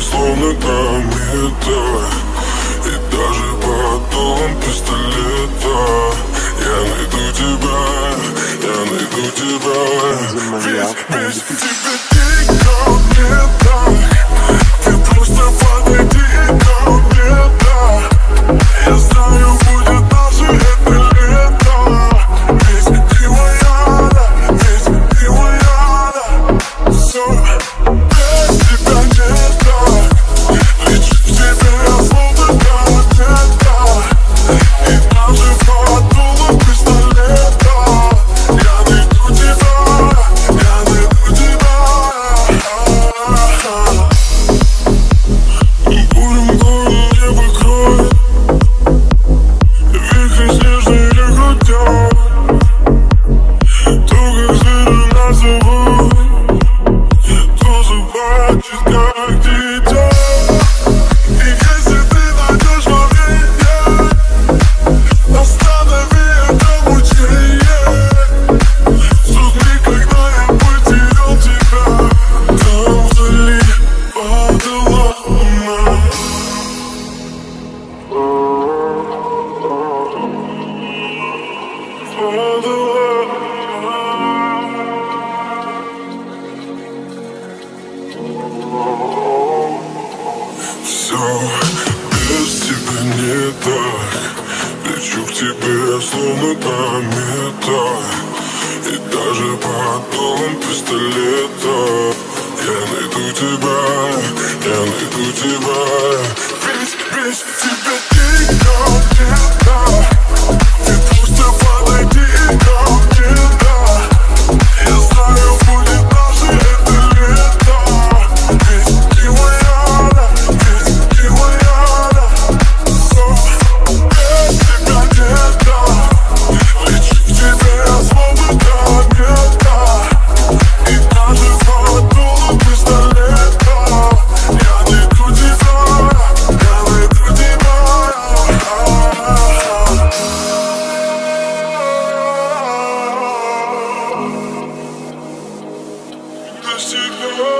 словно комета. И даже под дулом пистолета я найду тебя, я найду тебя. Ведь тебе никого не так. Ты просто подойди ко мне, да. Я знаю, будет наше это лето. Ведь ты моя, да, ведь ты моя, да. Все, без тебя не так. Лечу в тебе, я словно комета. И даже под дулом пистолета я найду тебя, я найду тебя. Бурым гором небо кроет, вихри снежные крутят. То, как звери нас зовут, то заплачет, как дитя. И если ты найдешь во мне, останови это мучение. Судьбы, когда я потерял тебя, там вдали падала луна. Все без тебя не так. Лечу к тебе, словно комета. И даже под дулом пистолета я найду тебя, я найду тебя. Ведь без тебя никого не так. Ты просто подойди ко мне, да. Я знаю, будет наше это лето. Ведь ты моя, да, ведь ты моя, да. Все, без тебя не так. Лечу к тебе, я словно комета. И даже под дулом пистолета я найду тебя, я найду тебя. Навсегда.